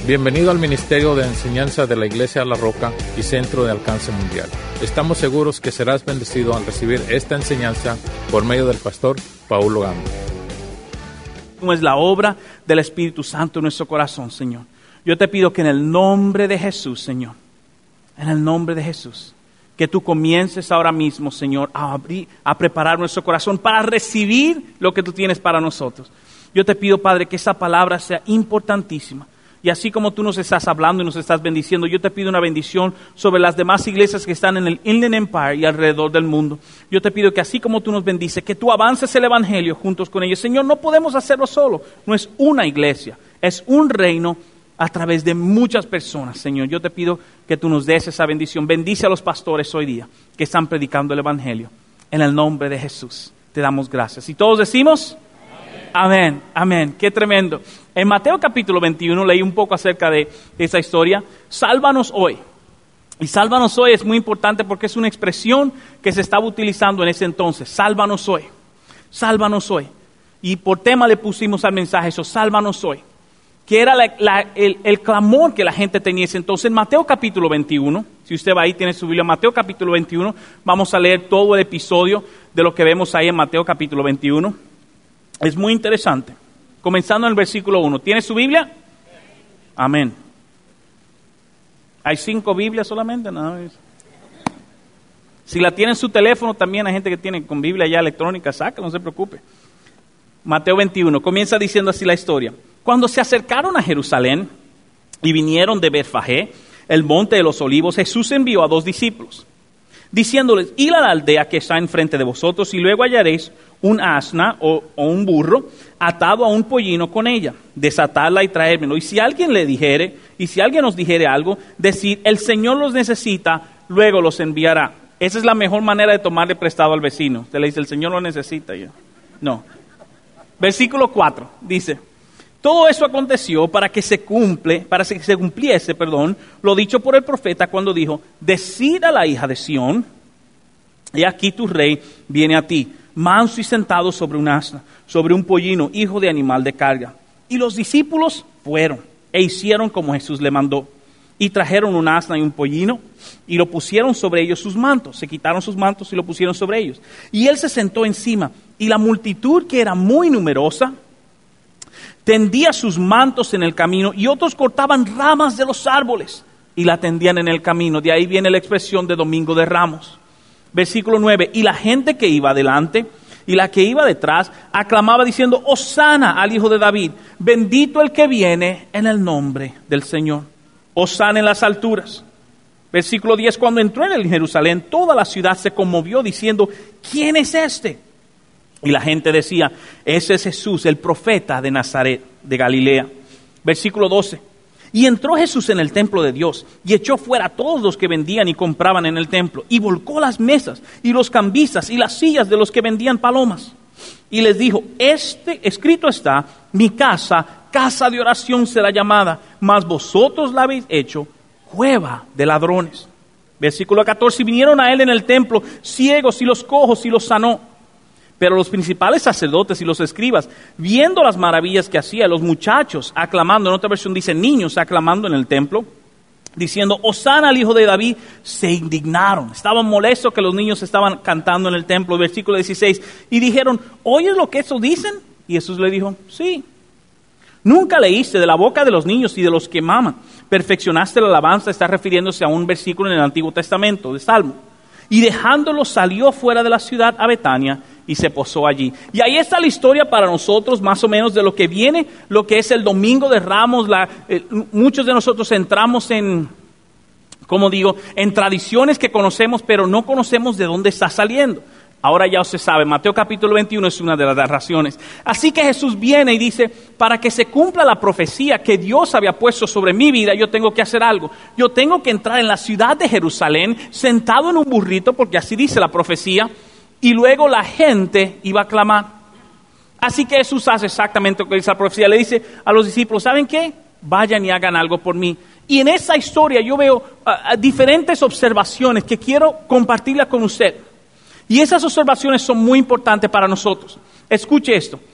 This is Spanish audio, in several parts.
Bienvenido al Ministerio de Enseñanza de la Iglesia La Roca y Centro de Alcance Mundial. Estamos seguros que serás bendecido al recibir esta enseñanza por medio del pastor Paulo Gamba. Es la obra del Espíritu Santo en nuestro corazón, Señor. Yo te pido que en el nombre de Jesús, Señor, en el nombre de Jesús, que tú comiences ahora mismo, Señor, a preparar nuestro corazón para recibir lo que tú tienes para nosotros. Yo te pido, Padre, que esa palabra sea importantísima. Y así como tú nos estás hablando y nos estás bendiciendo, yo te pido una bendición sobre las demás iglesias que están en el Inland Empire y alrededor del mundo. Yo te pido que así como tú nos bendices, que tú avances el Evangelio juntos con ellos. Señor, no podemos hacerlo solo. No es una iglesia, es un reino a través de muchas personas. Señor, yo te pido que tú nos des esa bendición. Bendice a los pastores hoy día que están predicando el Evangelio. En el nombre de Jesús te damos gracias. Y todos decimos... Amén, amén, qué tremendo. En Mateo capítulo 21 leí un poco acerca de esa historia. Sálvanos hoy. Y sálvanos hoy es muy importante porque es una expresión que se estaba utilizando en ese entonces. Sálvanos hoy, sálvanos hoy. Y por tema le pusimos al mensaje eso, sálvanos hoy. Que era el clamor que la gente tenía ese entonces. En Mateo capítulo 21, si usted va ahí, tiene su Biblia, Mateo capítulo 21, vamos a leer todo el episodio de lo que vemos ahí en Mateo capítulo 21. Es muy interesante. Comenzando en el versículo 1. ¿Tiene su Biblia? Amén. ¿Hay 5 Biblias solamente? No. Si la tiene en su teléfono, también hay gente que tiene con Biblia ya electrónica. Saca, no se preocupe. Mateo 21. Comienza diciendo así la historia. Cuando se acercaron a Jerusalén y vinieron de Betfagé, el monte de los olivos, Jesús envió a 2 discípulos, diciéndoles, id a la aldea que está enfrente de vosotros y luego hallaréis un asna o un burro atado a un pollino con ella, desatadla y traérmelo. Y si alguien nos dijere algo, decid, el Señor los necesita, luego los enviará. Esa es la mejor manera de tomarle prestado al vecino. Usted le dice, el Señor lo necesita. No. Versículo 4 dice, todo eso aconteció para que se cumpliese, lo dicho por el profeta cuando dijo, decid a la hija de Sión, he aquí tu rey viene a ti, manso y sentado sobre un asna, sobre un pollino, hijo de animal de carga. Y los discípulos fueron e hicieron como Jesús le mandó. Y trajeron un asna y un pollino y lo pusieron sobre ellos sus mantos. Se quitaron sus mantos y lo pusieron sobre ellos. Y él se sentó encima y la multitud, que era muy numerosa, tendía sus mantos en el camino y otros cortaban ramas de los árboles y la tendían en el camino. De ahí viene la expresión de Domingo de Ramos. Versículo 9, y la gente que iba adelante y la que iba detrás aclamaba diciendo, Hosana al Hijo de David, bendito el que viene en el nombre del Señor. Hosana en las alturas. Versículo 10, cuando entró en Jerusalén, toda la ciudad se conmovió diciendo, ¿quién es este? Y la gente decía, ese es Jesús, el profeta de Nazaret, de Galilea. Versículo 12. Y entró Jesús en el templo de Dios y echó fuera a todos los que vendían y compraban en el templo. Y volcó las mesas y los cambistas y las sillas de los que vendían palomas. Y les dijo, escrito está, mi casa, casa de oración será llamada, mas vosotros la habéis hecho cueva de ladrones. Versículo 14, y vinieron a él en el templo ciegos y los cojos y los sanó. Pero los principales sacerdotes y los escribas, viendo las maravillas que hacía, los muchachos aclamando, en otra versión dice niños aclamando en el templo, diciendo, Hosana al Hijo de David, se indignaron. Estaban molestos que los niños estaban cantando en el templo. Versículo 16, y dijeron, ¿oyes lo que esos dicen? Y Jesús le dijo, sí. Nunca leíste de la boca de los niños y de los que maman. Perfeccionaste la alabanza, está refiriéndose a un versículo en el Antiguo Testamento, de Salmo. Y dejándolo salió fuera de la ciudad a Betania y se posó allí. Y ahí está la historia para nosotros, más o menos, de lo que viene, lo que es el Domingo de Ramos. Muchos de nosotros entramos en tradiciones que conocemos, pero no conocemos de dónde está saliendo. Ahora ya se sabe, Mateo capítulo 21 es una de las razones. Así que Jesús viene y dice, para que se cumpla la profecía que Dios había puesto sobre mi vida, yo tengo que hacer algo. Yo tengo que entrar en la ciudad de Jerusalén, sentado en un burrito, porque así dice la profecía, y luego la gente iba a clamar. Así que Jesús hace exactamente lo que dice la profecía. Le dice a los discípulos, ¿saben qué? Vayan y hagan algo por mí. Y en esa historia yo veo diferentes observaciones que quiero compartirlas con usted. Y esas observaciones son muy importantes para nosotros. Escuche esto.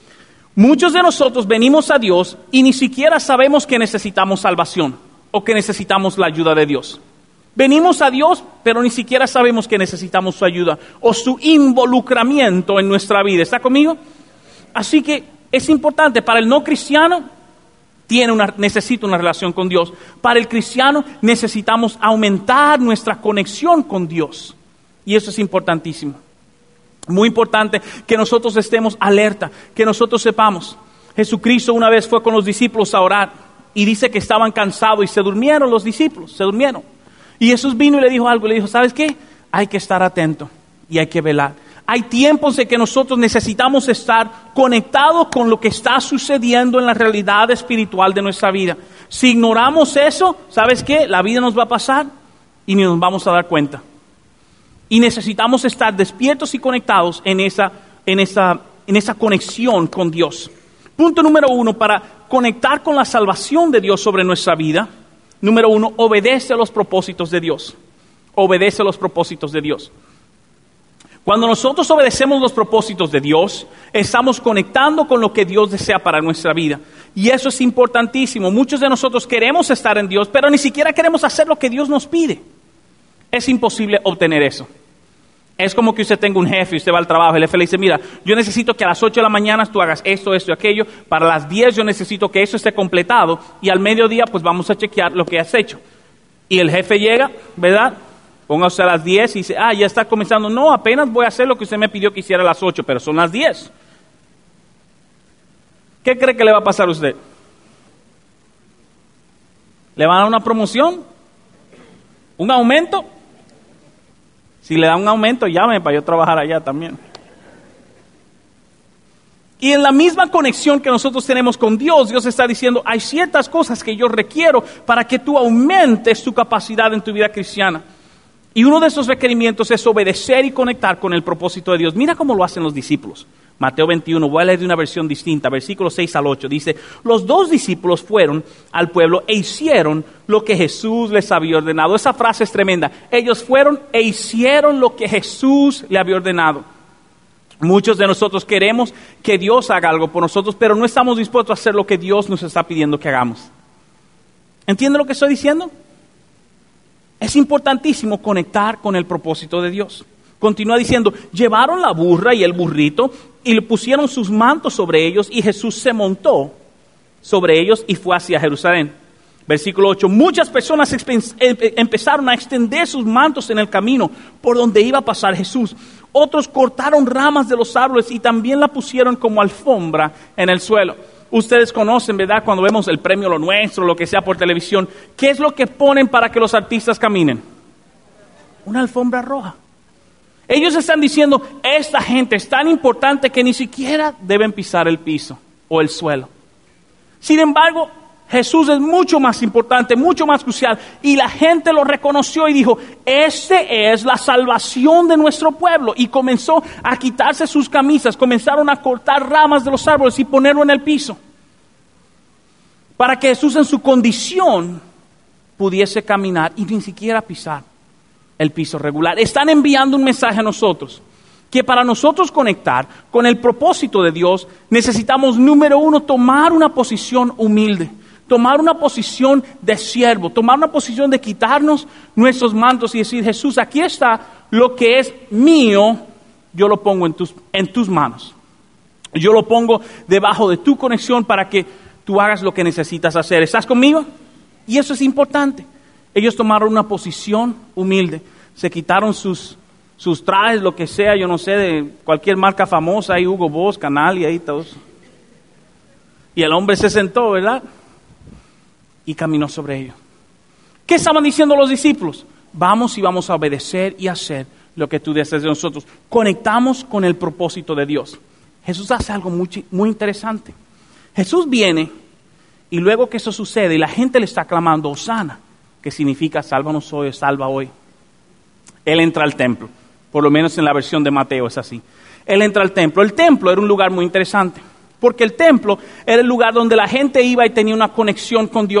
Muchos de nosotros venimos a Dios y ni siquiera sabemos que necesitamos salvación o que necesitamos la ayuda de Dios. Venimos a Dios, pero ni siquiera sabemos que necesitamos su ayuda o su involucramiento en nuestra vida. ¿Está conmigo? Así que es importante, para el no cristiano necesita una relación con Dios. Para el cristiano necesitamos aumentar nuestra conexión con Dios. Y eso es importantísimo. Muy importante que nosotros estemos alerta, que nosotros sepamos. Jesucristo una vez fue con los discípulos a orar y dice que estaban cansados y se durmieron los discípulos, se durmieron. Y Jesús vino y le dijo algo, le dijo, ¿sabes qué? Hay que estar atento y hay que velar. Hay tiempos en que nosotros necesitamos estar conectados con lo que está sucediendo en la realidad espiritual de nuestra vida. Si ignoramos eso, ¿sabes qué? La vida nos va a pasar y ni nos vamos a dar cuenta. Y necesitamos estar despiertos y conectados en esa conexión con Dios. Punto número 1, para conectar con la salvación de Dios sobre nuestra vida. Número 1, obedece a los propósitos de Dios. Obedece a los propósitos de Dios. Cuando nosotros obedecemos los propósitos de Dios, estamos conectando con lo que Dios desea para nuestra vida. Y eso es importantísimo. Muchos de nosotros queremos estar en Dios, pero ni siquiera queremos hacer lo que Dios nos pide. Es imposible obtener eso. Es como que usted tenga un jefe y usted va al trabajo y el jefe le dice, mira, yo necesito que a las 8 de la mañana tú hagas esto, esto y aquello. Para las 10 yo necesito que eso esté completado y al mediodía pues vamos a chequear lo que has hecho. Y el jefe llega, ¿verdad? Póngase a las 10 y dice, ya está comenzando. No, apenas voy a hacer lo que usted me pidió que hiciera a las 8, pero son las 10. ¿Qué cree que le va a pasar a usted? ¿Le van a dar una promoción? ¿Un aumento? Si le dan un aumento, llámeme para yo trabajar allá también. Y en la misma conexión que nosotros tenemos con Dios, Dios está diciendo, hay ciertas cosas que yo requiero para que tú aumentes tu capacidad en tu vida cristiana. Y uno de esos requerimientos es obedecer y conectar con el propósito de Dios. Mira cómo lo hacen los discípulos. Mateo 21, voy a leer de una versión distinta, versículos 6 al 8. Dice, los 2 discípulos fueron al pueblo e hicieron lo que Jesús les había ordenado. Esa frase es tremenda. Ellos fueron e hicieron lo que Jesús le había ordenado. Muchos de nosotros queremos que Dios haga algo por nosotros, pero no estamos dispuestos a hacer lo que Dios nos está pidiendo que hagamos. ¿Entiende lo que estoy diciendo? Es importantísimo conectar con el propósito de Dios. Continúa diciendo, llevaron la burra y el burrito y le pusieron sus mantos sobre ellos y Jesús se montó sobre ellos y fue hacia Jerusalén. Versículo 8, muchas personas empezaron a extender sus mantos en el camino por donde iba a pasar Jesús. Otros cortaron ramas de los árboles y también la pusieron como alfombra en el suelo. Ustedes conocen, ¿verdad? Cuando vemos el premio Lo Nuestro, lo que sea por televisión, ¿qué es lo que ponen para que los artistas caminen? Una alfombra roja. Ellos están diciendo, esta gente es tan importante que ni siquiera deben pisar el piso o el suelo. Sin embargo, Jesús es mucho más importante, mucho más crucial. Y la gente lo reconoció y dijo, este es la salvación de nuestro pueblo. Y comenzó a quitarse sus camisas, comenzaron a cortar ramas de los árboles y ponerlo en el piso. Para que Jesús en su condición pudiese caminar y ni siquiera pisar el piso regular. Están enviando un mensaje a nosotros, que para nosotros conectar con el propósito de Dios, necesitamos, número 1, tomar una posición humilde. Tomar una posición de siervo, tomar una posición de quitarnos nuestros mantos y decir, Jesús, aquí está lo que es mío, yo lo pongo en tus manos. Yo lo pongo debajo de tu conexión para que tú hagas lo que necesitas hacer. ¿Estás conmigo? Y eso es importante. Ellos tomaron una posición humilde, se quitaron sus trajes, lo que sea, yo no sé, de cualquier marca famosa, ahí Hugo Boss, Canal y ahí todos. Y el hombre se sentó, ¿verdad? Y caminó sobre ellos. ¿Qué estaban diciendo los discípulos? Vamos y vamos a obedecer y hacer lo que tú deseas de nosotros. Conectamos con el propósito de Dios. Jesús hace algo muy interesante. Jesús viene y luego que eso sucede y la gente le está clamando Hosana, que significa sálvanos hoy, salva hoy. Él entra al templo, por lo menos en la versión de Mateo es así. Él entra al templo. El templo era un lugar muy interesante, porque el templo era el lugar donde la gente iba y tenía una conexión con Dios.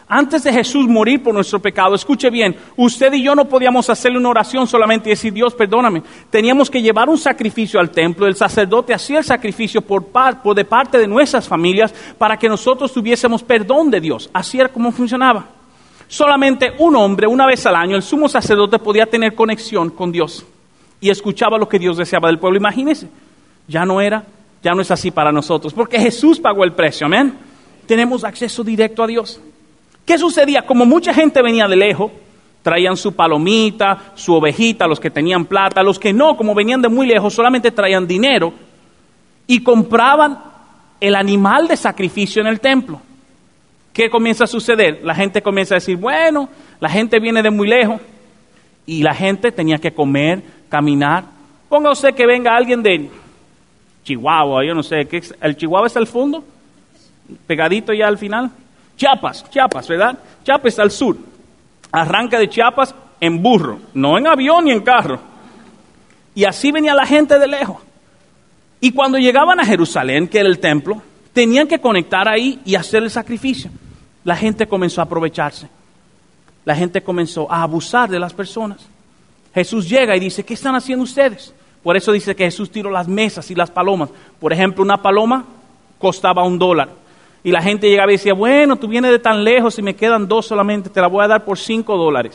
Antes de Jesús morir por nuestro pecado, escuche bien, usted y yo no podíamos hacerle una oración solamente y decir, Dios, perdóname. Teníamos que llevar un sacrificio al templo. El sacerdote hacía el sacrificio de parte de nuestras familias para que nosotros tuviésemos perdón de Dios. Así era como funcionaba. Solamente un hombre, una vez al año, el sumo sacerdote podía tener conexión con Dios y escuchaba lo que Dios deseaba del pueblo. Imagínense, ya no es así para nosotros, porque Jesús pagó el precio, amén. Tenemos acceso directo a Dios. ¿Qué sucedía? Como mucha gente venía de lejos, traían su palomita, su ovejita, los que tenían plata, los que no, como venían de muy lejos, solamente traían dinero y compraban el animal de sacrificio en el templo. ¿Qué comienza a suceder? La gente comienza a decir, bueno, la gente viene de muy lejos y la gente tenía que comer, caminar. Ponga usted que venga alguien de Chihuahua, yo no sé, ¿el Chihuahua está al fondo? Pegadito ya al final. Chiapas, ¿verdad? Chiapas está al sur. Arranca de Chiapas en burro, no en avión ni en carro. Y así venía la gente de lejos. Y cuando llegaban a Jerusalén, que era el templo, tenían que conectar ahí y hacer el sacrificio. La gente comenzó a aprovecharse. La gente comenzó a abusar de las personas. Jesús llega y dice, ¿qué están haciendo ustedes? Por eso dice que Jesús tiró las mesas y las palomas. Por ejemplo, una paloma costaba $1. Y la gente llegaba y decía, bueno, tú vienes de tan lejos y me quedan 2 solamente, te la voy a dar por $5.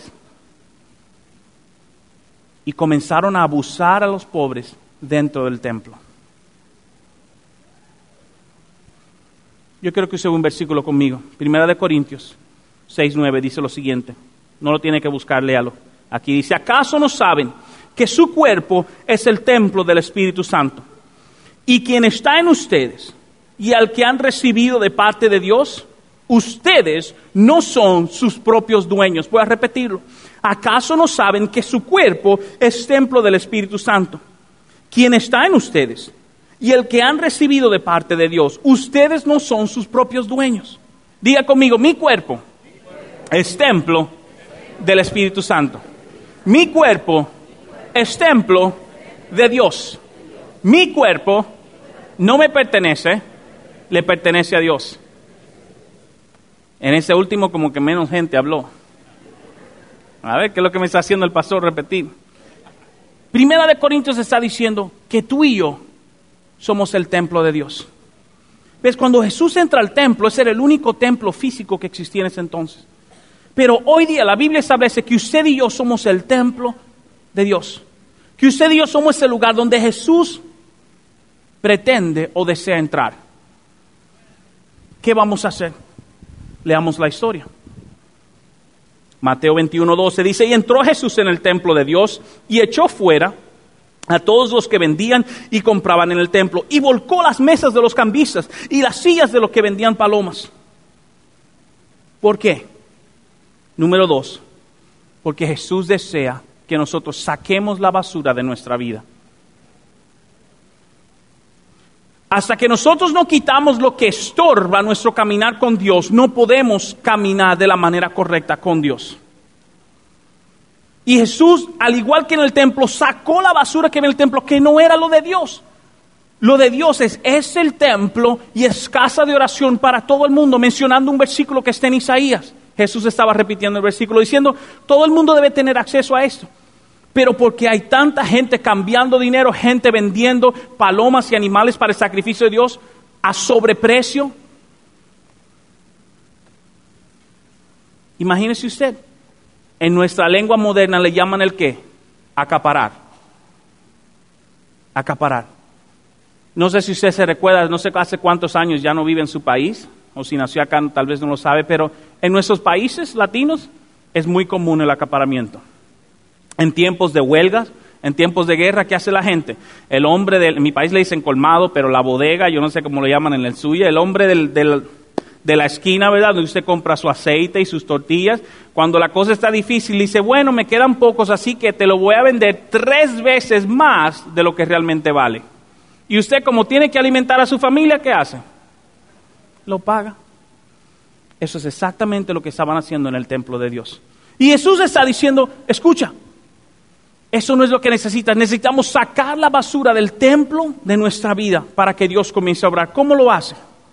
Y comenzaron a abusar a los pobres dentro del templo. Yo quiero que use un versículo conmigo. 1 Corintios 6:9 dice lo siguiente. No lo tiene que buscar, léalo. Aquí dice, ¿acaso no saben que su cuerpo es el templo del Espíritu Santo? Y quien está en ustedes y al que han recibido de parte de Dios, ustedes no son sus propios dueños. Voy a repetirlo. ¿Acaso no saben que su cuerpo es templo del Espíritu Santo? Quien está en ustedes y el que han recibido de parte de Dios, ustedes no son sus propios dueños. Diga conmigo, mi cuerpo es templo del Espíritu Santo. Mi cuerpo es templo de Dios. Mi cuerpo no me pertenece, le pertenece a Dios. En ese último como que menos gente habló. A ver, ¿qué es lo que me está haciendo el pastor repetir? 1 Corintios está diciendo que tú y yo somos el templo de Dios. ¿Ves? Cuando Jesús entra al templo, ese era el único templo físico que existía en ese entonces. Pero hoy día la Biblia establece que usted y yo somos el templo de Dios. Que usted y yo somos ese lugar donde Jesús pretende o desea entrar. ¿Qué vamos a hacer? Leamos la historia. Mateo 21:12 dice, y entró Jesús en el templo de Dios y echó fuera a todos los que vendían y compraban en el templo y volcó las mesas de los cambistas y las sillas de los que vendían palomas. ¿Por qué? Número 2, porque Jesús desea que nosotros saquemos la basura de nuestra vida. Hasta que nosotros no quitamos lo que estorba nuestro caminar con Dios, no podemos caminar de la manera correcta con Dios. Y Jesús, al igual que en el templo, sacó la basura que había en el templo, que no era lo de Dios. Lo de Dios es el templo y es casa de oración para todo el mundo, mencionando un versículo que está en Isaías. Jesús estaba repitiendo el versículo diciendo, todo el mundo debe tener acceso a esto. Pero porque hay tanta gente cambiando dinero, gente vendiendo palomas y animales para el sacrificio de Dios a sobreprecio. Imagínese usted, en nuestra lengua moderna le llaman el ¿qué? Acaparar. Acaparar. No sé si usted se recuerda, no sé hace cuántos años ya no vive en su país, o si nació acá tal vez no lo sabe, pero en nuestros países latinos es muy común el acaparamiento. En tiempos de huelgas, en tiempos de guerra, ¿qué hace la gente? El hombre en mi país le dicen colmado, pero la bodega, yo no sé cómo lo llaman en el suyo, el hombre de la esquina, ¿verdad? Donde usted compra su aceite y sus tortillas. Cuando la cosa está difícil, dice, bueno, me quedan pocos, así que te lo voy a vender 3 veces más de lo que realmente vale. Y usted, como tiene que alimentar a su familia, ¿qué hace? Lo paga. Eso es exactamente lo que estaban haciendo en el templo de Dios. Y Jesús está diciendo, escucha, eso no es lo que necesitas. Necesitamos sacar la basura del templo de nuestra vida para que Dios comience a obrar. ¿Cómo lo hace?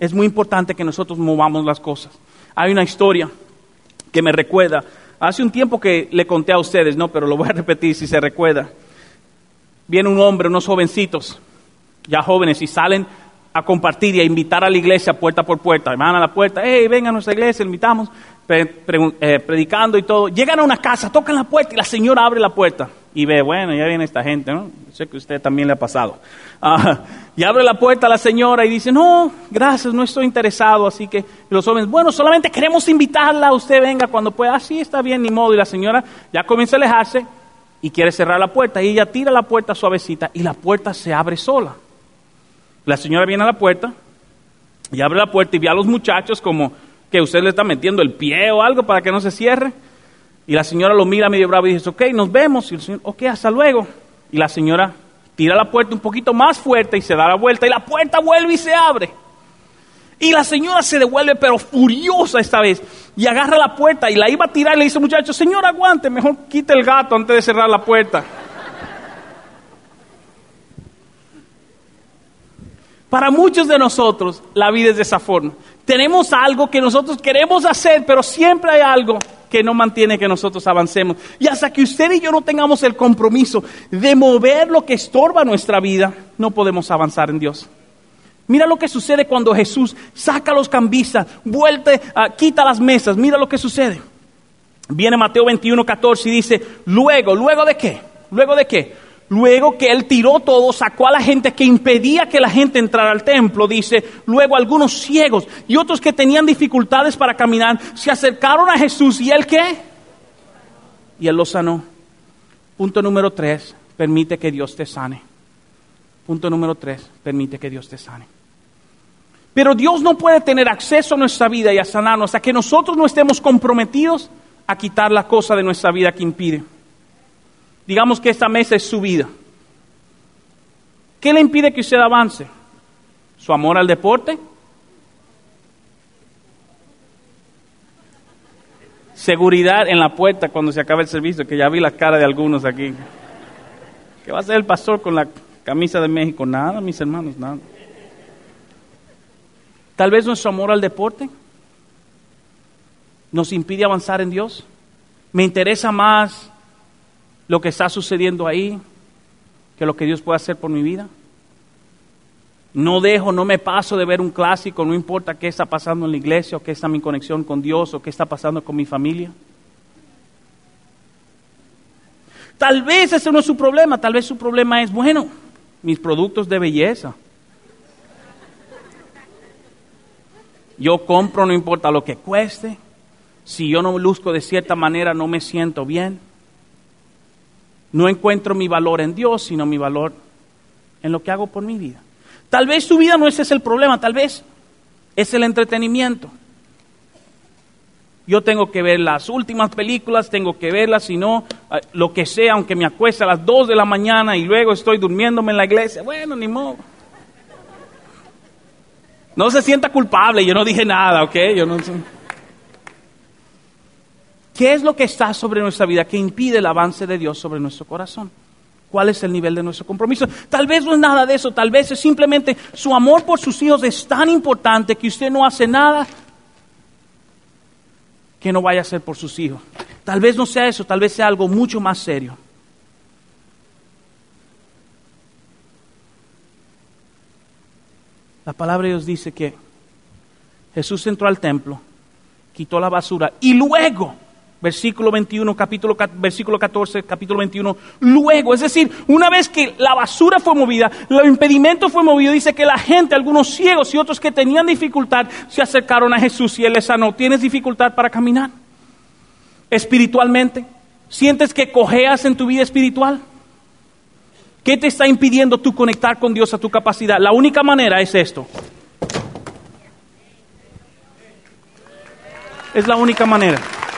Es muy importante que nosotros movamos las cosas. Hay una historia que me recuerda, hace un tiempo que le conté a ustedes, no, pero lo voy a repetir si se recuerda. Viene un hombre, unos jovencitos, ya jóvenes, y salen a compartir y a invitar a la iglesia puerta por puerta. Van a la puerta, hey, vengan a nuestra iglesia, invitamos, predicando y todo. Llegan a una casa, tocan la puerta y la señora abre la puerta. Y ve, bueno, ya viene esta gente, ¿no? Sé que a usted también le ha pasado. Y abre la puerta a la señora y dice, no, gracias, no estoy interesado. Así que los jóvenes, bueno, solamente queremos invitarla, usted venga cuando pueda. Sí, está bien, ni modo. Y la señora ya comienza a alejarse y quiere cerrar la puerta. Y ella tira la puerta suavecita y la puerta se abre sola. La señora viene a la puerta y abre la puerta y ve a los muchachos como que usted le está metiendo el pie o algo para que no se cierre. Y la señora lo mira medio bravo y dice, ok, nos vemos. Y el señor, ok, hasta luego. Y la señora tira la puerta un poquito más fuerte y se da la vuelta. Y la puerta vuelve y se abre. Y la señora se devuelve, pero furiosa esta vez. Y agarra la puerta y la iba a tirar y le dice, muchacho, señor, aguante, mejor quite el gato antes de cerrar la puerta. Para muchos de nosotros, la vida es de esa forma. Tenemos algo que nosotros queremos hacer, pero siempre hay algo que no mantiene que nosotros avancemos. Y hasta que usted y yo no tengamos el compromiso de mover lo que estorba nuestra vida, no podemos avanzar en Dios. Mira lo que sucede cuando Jesús saca a los cambistas, quita las mesas. Mira lo que sucede. Viene Mateo 21:14 y dice, ¿luego de qué? ¿Luego de qué? Luego que él tiró todo, sacó a la gente que impedía que la gente entrara al templo, dice, luego algunos ciegos y otros que tenían dificultades para caminar, se acercaron a Jesús, ¿y él qué? Y él los sanó. Punto número 3, permite que Dios te sane. Punto número 3, permite que Dios te sane. Pero Dios no puede tener acceso a nuestra vida y a sanarnos hasta que nosotros no estemos comprometidos a quitar la cosa de nuestra vida que impide. Digamos que esta mesa es su vida. ¿Qué le impide que usted avance? ¿Su amor al deporte? Seguridad en la puerta cuando se acabe el servicio, que ya vi la cara de algunos aquí. ¿Qué va a hacer el pastor con la camisa de México? Nada, mis hermanos, nada. Tal vez nuestro amor al deporte nos impide avanzar en Dios. Me interesa más lo que está sucediendo ahí que lo que Dios puede hacer por mi vida. No me paso de ver un clásico, no importa qué está pasando en la iglesia, o qué está mi conexión con Dios, o qué está pasando con mi familia. Tal vez ese no es su problema, tal vez su problema es, bueno, mis productos de belleza. Yo compro no importa lo que cueste, si yo no luzco de cierta manera no me siento bien. No encuentro mi valor en Dios, sino mi valor en lo que hago por mi vida. Tal vez su vida no ese es el problema, tal vez es el entretenimiento. Yo tengo que ver las últimas películas, tengo que verlas, si no, lo que sea, aunque me acueste a las 2 de la mañana y luego estoy durmiéndome en la iglesia. Bueno, ni modo. No se sienta culpable, yo no dije nada, ¿ok? Yo no sé. ¿Qué es lo que está sobre nuestra vida que impide el avance de Dios sobre nuestro corazón? ¿Cuál es el nivel de nuestro compromiso? Tal vez no es nada de eso, tal vez es simplemente su amor por sus hijos es tan importante que usted no hace nada que no vaya a hacer por sus hijos. Tal vez no sea eso, tal vez sea algo mucho más serio. La palabra de Dios dice que Jesús entró al templo, quitó la basura y luego, versículo 21, versículo 14, capítulo 21, luego, es decir, una vez que la basura fue movida, el impedimento fue movido, dice que la gente, algunos ciegos y otros que tenían dificultad, se acercaron a Jesús y Él les sanó. ¿Tienes dificultad para caminar? Espiritualmente, ¿sientes que cojeas en tu vida espiritual? ¿Qué te está impidiendo tú conectar con Dios a tu capacidad? La única manera es esto. Es la única manera.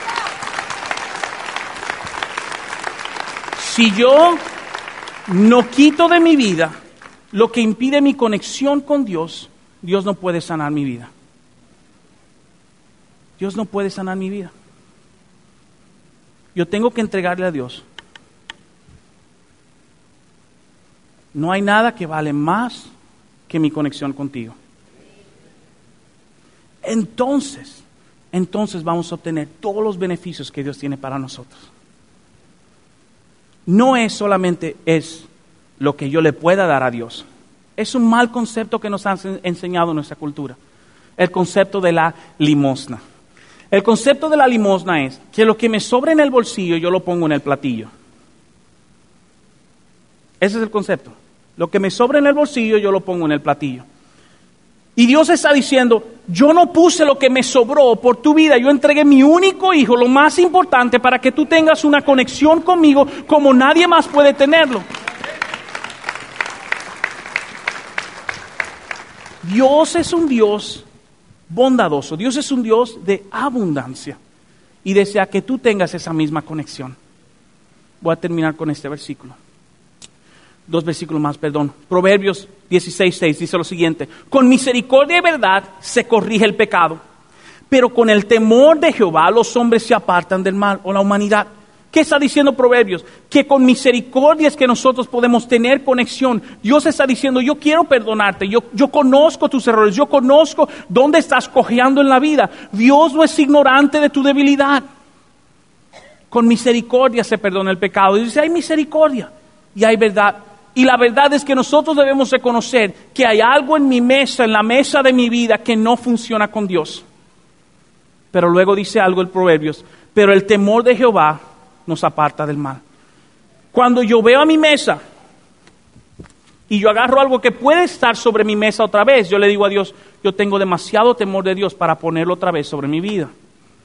Si yo no quito de mi vida lo que impide mi conexión con Dios, Dios no puede sanar mi vida. Dios no puede sanar mi vida. Yo tengo que entregarle a Dios. No hay nada que vale más que mi conexión contigo. entonces vamos a obtener todos los beneficios que Dios tiene para nosotros. No es solamente lo que yo le pueda dar a Dios. Es un mal concepto que nos han enseñado en nuestra cultura. El concepto de la limosna. El concepto de la limosna es que lo que me sobra en el bolsillo yo lo pongo en el platillo. Ese es el concepto. Lo que me sobra en el bolsillo yo lo pongo en el platillo. Y Dios está diciendo, yo no puse lo que me sobró por tu vida, yo entregué mi único hijo, lo más importante, para que tú tengas una conexión conmigo como nadie más puede tenerlo. Dios es un Dios bondadoso, Dios es un Dios de abundancia y desea que tú tengas esa misma conexión. Voy a terminar con este versículo. 2 versículos más, perdón. Proverbios 16:6 dice lo siguiente: con misericordia y verdad se corrige el pecado, pero con el temor de Jehová los hombres se apartan del mal, o la humanidad. ¿Qué está diciendo Proverbios? Que con misericordia es que nosotros podemos tener conexión. Dios está diciendo, yo quiero perdonarte, yo conozco tus errores, yo conozco dónde estás cojeando en la vida. Dios no es ignorante de tu debilidad. Con misericordia se perdona el pecado. Y dice, hay misericordia y hay verdad. Y la verdad es que nosotros debemos reconocer que hay algo en mi mesa, en la mesa de mi vida, que no funciona con Dios. Pero luego dice algo el Proverbios, pero el temor de Jehová nos aparta del mal. Cuando yo veo a mi mesa y yo agarro algo que puede estar sobre mi mesa otra vez, yo le digo a Dios, yo tengo demasiado temor de Dios para ponerlo otra vez sobre mi vida.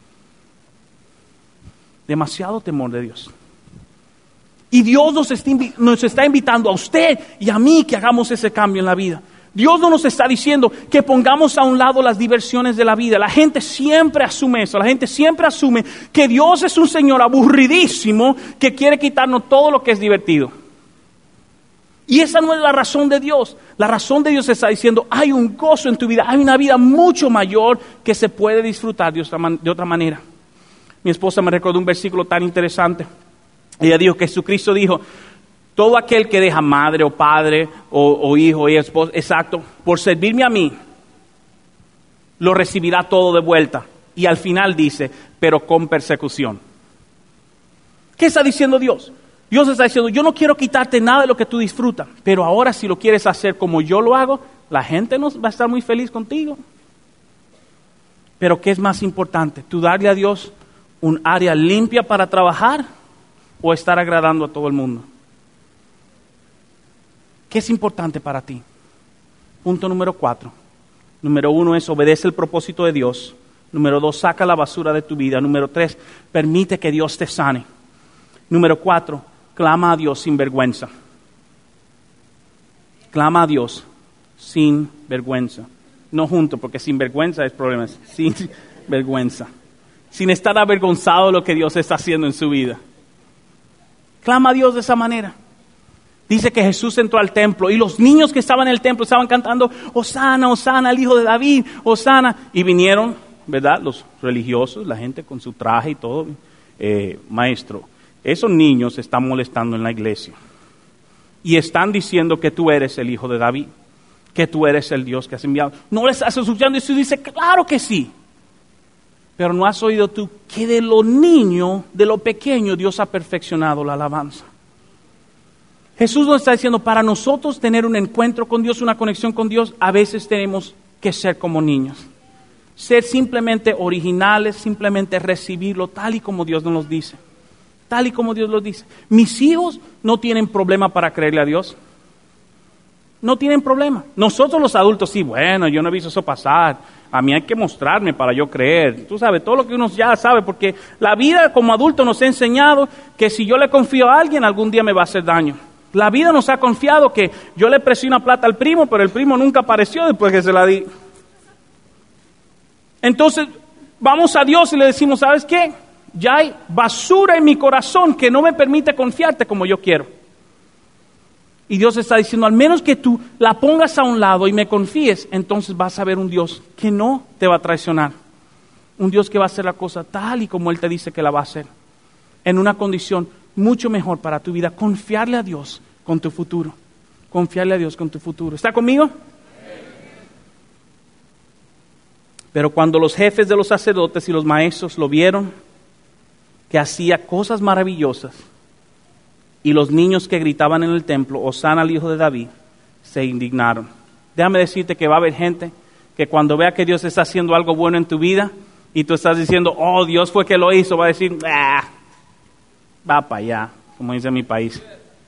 Demasiado temor de Dios. Y Dios nos está invitando a usted y a mí que hagamos ese cambio en la vida. Dios no nos está diciendo que pongamos a un lado las diversiones de la vida. La gente siempre asume eso. La gente siempre asume que Dios es un Señor aburridísimo que quiere quitarnos todo lo que es divertido. Y esa no es la razón de Dios. La razón de Dios está diciendo, hay un gozo en tu vida, hay una vida mucho mayor que se puede disfrutar de otra manera. Mi esposa me recordó un versículo tan interesante. Ella dijo que Jesucristo dijo, todo aquel que deja madre o padre o hijo y esposa, exacto, por servirme a mí, lo recibirá todo de vuelta. Y al final dice, pero con persecución. ¿Qué está diciendo Dios? Dios está diciendo, yo no quiero quitarte nada de lo que tú disfrutas, pero ahora si lo quieres hacer como yo lo hago, la gente no va a estar muy feliz contigo. Pero ¿qué es más importante? ¿Tú darle a Dios un área limpia para trabajar o estar agradando a todo el mundo? ¿Qué es importante para ti? Punto número 4. Número 1 es obedece el propósito de Dios. Número 2, saca la basura de tu vida. Número 3, permite que Dios te sane. Número 4, clama a Dios sin vergüenza. Clama a Dios sin vergüenza. No junto, porque sin vergüenza es problema. Sin vergüenza. Sin estar avergonzado de lo que Dios está haciendo en su vida. Clama a Dios de esa manera. Dice que Jesús entró al templo y los niños que estaban en el templo estaban cantando, Hosana, Hosana, el hijo de David, Hosana. Y vinieron, ¿verdad? Los religiosos, la gente con su traje y todo. Maestro, esos niños están molestando en la iglesia. Y están diciendo que tú eres el hijo de David, que tú eres el Dios que has enviado. ¿No les estás escuchando? Y Jesús dice, claro que sí. Pero no has oído tú que de lo niño, de lo pequeño, Dios ha perfeccionado la alabanza. Jesús nos está diciendo, para nosotros tener un encuentro con Dios, una conexión con Dios, a veces tenemos que ser como niños. Ser simplemente originales, simplemente recibirlo tal y como Dios nos lo dice. Tal y como Dios lo dice. Mis hijos no tienen problema para creerle a Dios. No tienen problema. Nosotros los adultos sí, bueno, yo no he visto eso pasar. A mí hay que mostrarme para yo creer. Tú sabes, todo lo que uno ya sabe, porque la vida como adulto nos ha enseñado que si yo le confío a alguien, algún día me va a hacer daño. La vida nos ha confiado que yo le presté una plata al primo, pero el primo nunca apareció después que se la di. Entonces, vamos a Dios y le decimos, ¿sabes qué? Ya hay basura en mi corazón que no me permite confiarte como yo quiero. Y Dios está diciendo, al menos que tú la pongas a un lado y me confíes, entonces vas a ver un Dios que no te va a traicionar. Un Dios que va a hacer la cosa tal y como Él te dice que la va a hacer. En una condición mucho mejor para tu vida. Confiarle a Dios con tu futuro. Confiarle a Dios con tu futuro. ¿Está conmigo? Pero cuando los jefes de los sacerdotes y los maestros lo vieron, que hacía cosas maravillosas, y los niños que gritaban en el templo, Hosana al Hijo de David, se indignaron. Déjame decirte que va a haber gente que cuando vea que Dios está haciendo algo bueno en tu vida, y tú estás diciendo, oh, Dios fue que lo hizo, va a decir, va para allá, como dice mi país.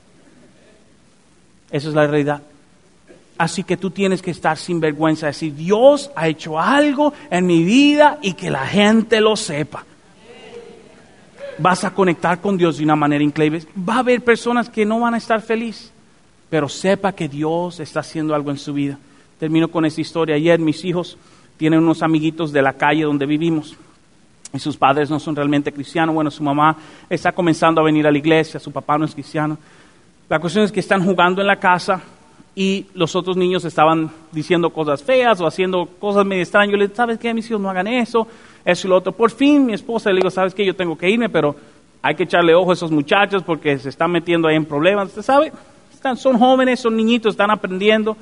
Esa es la realidad. Así que tú tienes que estar sin vergüenza, decir, Dios ha hecho algo en mi vida y que la gente lo sepa. Vas a conectar con Dios de una manera increíble. Va a haber personas que no van a estar felices, pero sepa que Dios está haciendo algo en su vida. Termino con esta historia. Ayer mis hijos tienen unos amiguitos de la calle donde vivimos y sus padres no son realmente cristianos. Bueno, su mamá está comenzando a venir a la iglesia, su papá no es cristiano. La cuestión es que están jugando en la casa y los otros niños estaban diciendo cosas feas o haciendo cosas medio extrañas. Yo les dije, ¿sabes qué? Mis hijos no hagan eso y lo otro. Por fin mi esposa le digo, ¿sabes qué? Yo tengo que irme, pero hay que echarle ojo a esos muchachos porque se están metiendo ahí en problemas. ¿Usted sabe? Son jóvenes, son niñitos, están aprendiendo.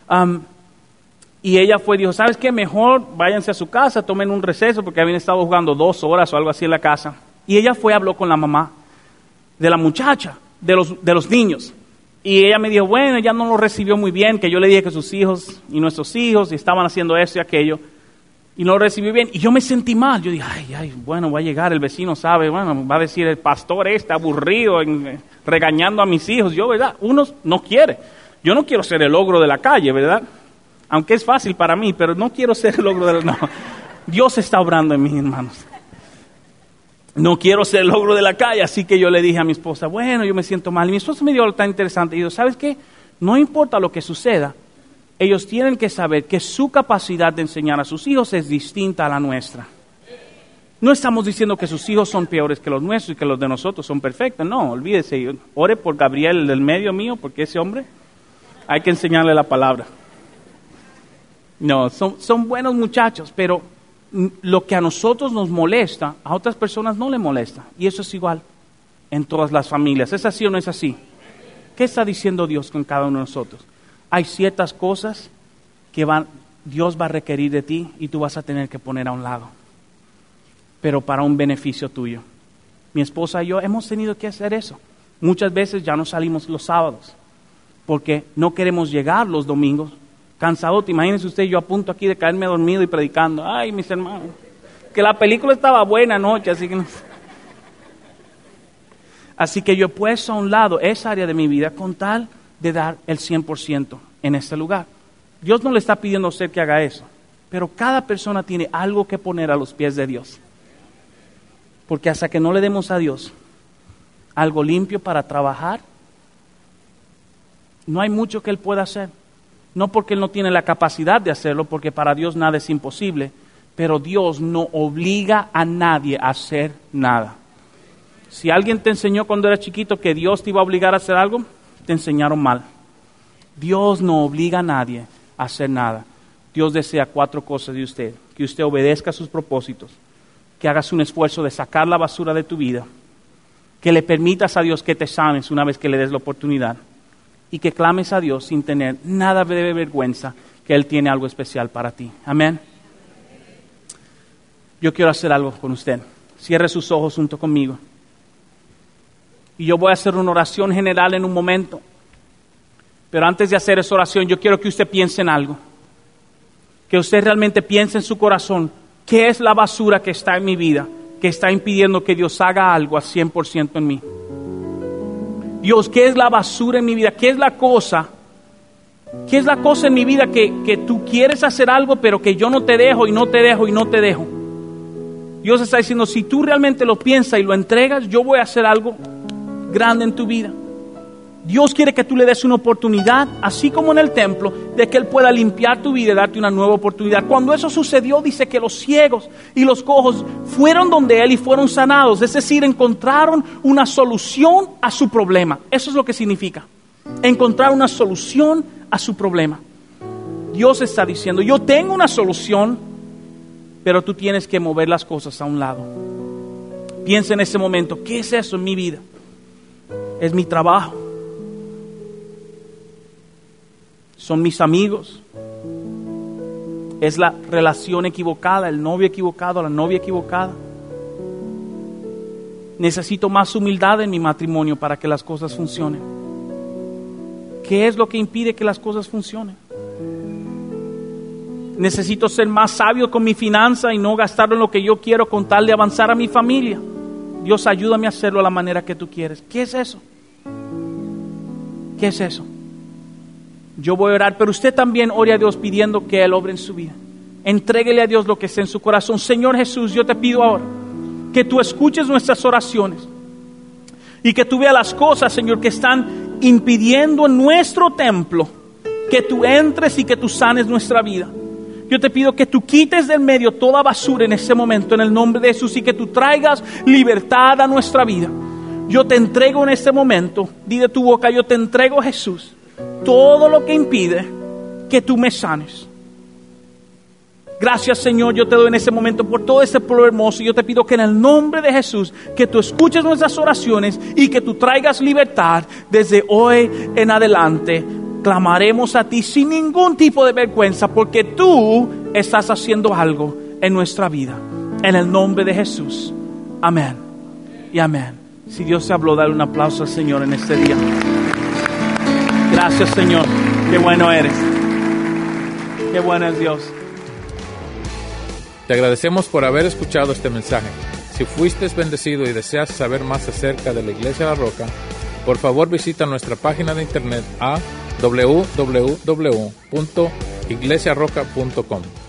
Y ella fue y dijo, ¿sabes qué? Mejor váyanse a su casa, tomen un receso porque habían estado jugando 2 horas o algo así en la casa. Y ella fue y habló con la mamá de la muchacha, de los niños. Y ella me dijo, bueno, ella no lo recibió muy bien, que yo le dije que sus hijos y nuestros hijos estaban haciendo esto y aquello. Y no lo recibió bien. Y yo me sentí mal. Yo dije, ay, bueno, va a llegar, el vecino sabe, bueno, va a decir, el pastor está aburrido regañando a mis hijos. Yo, ¿verdad? Uno no quiere. Yo no quiero ser el ogro de la calle, ¿verdad? Aunque es fácil para mí, pero no quiero ser el ogro de la... No, Dios está obrando en mis hermanos. No quiero ser el ogro de la calle, así que yo le dije a mi esposa, bueno, yo me siento mal. Y mi esposa me dio algo tan interesante. Y dijo, ¿sabes qué? No importa lo que suceda, ellos tienen que saber que su capacidad de enseñar a sus hijos es distinta a la nuestra. No estamos diciendo que sus hijos son peores que los nuestros y que los de nosotros son perfectos. No, olvídese. Ore por Gabriel, el del medio mío, porque ese hombre hay que enseñarle la palabra. No, son buenos muchachos, pero lo que a nosotros nos molesta, a otras personas no le molesta. Y eso es igual en todas las familias. ¿Es así o no es así? ¿Qué está diciendo Dios con cada uno de nosotros? Hay ciertas cosas que Dios va a requerir de ti y tú vas a tener que poner a un lado, pero para un beneficio tuyo. Mi esposa y yo hemos tenido que hacer eso. Muchas veces ya no salimos los sábados porque no queremos llegar los domingos cansado. Imagínense usted, yo a punto aquí de caerme dormido y predicando. Ay, mis hermanos, que la película estaba buena anoche, así que no. Así que yo he puesto a un lado esa área de mi vida con tal de dar el 100% en este lugar. Dios no le está pidiendo a usted que haga eso, pero cada persona tiene algo que poner a los pies de Dios. Porque hasta que no le demos a Dios algo limpio para trabajar, no hay mucho que Él pueda hacer. No porque Él no tiene la capacidad de hacerlo, porque para Dios nada es imposible, pero Dios no obliga a nadie a hacer nada. Si alguien te enseñó cuando eras chiquito que Dios te iba a obligar a hacer algo, te enseñaron mal. Dios no obliga a nadie a hacer nada. Dios desea 4 cosas de usted: que usted obedezca a sus propósitos, que hagas un esfuerzo de sacar la basura de tu vida, que le permitas a Dios que te sanes una vez que le des la oportunidad, y que clames a Dios sin tener nada de vergüenza, que Él tiene algo especial para ti. Amén. Yo quiero hacer algo con usted. Cierre sus ojos junto conmigo. Y yo voy a hacer una oración general en un momento. Pero antes de hacer esa oración, yo quiero que usted piense en algo. Que usted realmente piense en su corazón. ¿Qué es la basura que está en mi vida, que está impidiendo que Dios haga algo al 100% en mí? Dios, ¿qué es la basura en mi vida? ¿Qué es la cosa? ¿Qué es la cosa en mi vida que tú quieres hacer algo, pero que yo no te dejo y no te dejo y no te dejo? Dios está diciendo, si tú realmente lo piensas y lo entregas, yo voy a hacer algo grande en tu vida. Dios quiere que tú le des una oportunidad, así como en el templo, de que Él pueda limpiar tu vida y darte una nueva oportunidad. Cuando eso sucedió, dice que los ciegos y los cojos fueron donde Él y fueron sanados. Es decir, encontraron una solución a su problema. Eso es lo que significa, encontrar una solución a su problema. Dios está diciendo, yo tengo una solución, pero tú tienes que mover las cosas a un lado. Piensa en ese momento, ¿qué es eso en mi vida? Es mi trabajo. Son mis amigos, Es la relación equivocada, el novio equivocado, la novia equivocada. Necesito más humildad en mi matrimonio para que las cosas funcionen. ¿Qué es lo que impide que las cosas funcionen? Necesito ser más sabio con mi finanza y no gastarlo en lo que yo quiero con tal de avanzar a mi familia. Dios, ayúdame a hacerlo a la manera que tú quieres. ¿Qué es eso? ¿Qué es eso? Yo voy a orar, pero usted también ore a Dios pidiendo que Él obre en su vida. Entréguele a Dios lo que está en su corazón. Señor Jesús, yo te pido ahora que tú escuches nuestras oraciones y que tú veas las cosas, Señor, que están impidiendo en nuestro templo que tú entres y que tú sanes nuestra vida. Yo te pido que tú quites del medio toda basura en ese momento, en el nombre de Jesús, y que tú traigas libertad a nuestra vida. Yo te entrego en este momento, di de tu boca, yo te entrego, Jesús, todo lo que impide que tú me sanes. Gracias, Señor, yo te doy en ese momento por todo este pueblo hermoso. Yo te pido que en el nombre de Jesús, que tú escuches nuestras oraciones y que tú traigas libertad desde hoy en adelante. Clamaremos a ti sin ningún tipo de vergüenza, porque tú estás haciendo algo en nuestra vida. En el nombre de Jesús. Amén y amén. Si Dios te habló, dale un aplauso al Señor en este día. Gracias, Señor. Qué bueno eres. Qué bueno es Dios. Te agradecemos por haber escuchado este mensaje. Si fuiste bendecido y deseas saber más acerca de la Iglesia La Roca, por favor visita nuestra página de internet a www.iglesiarroca.com.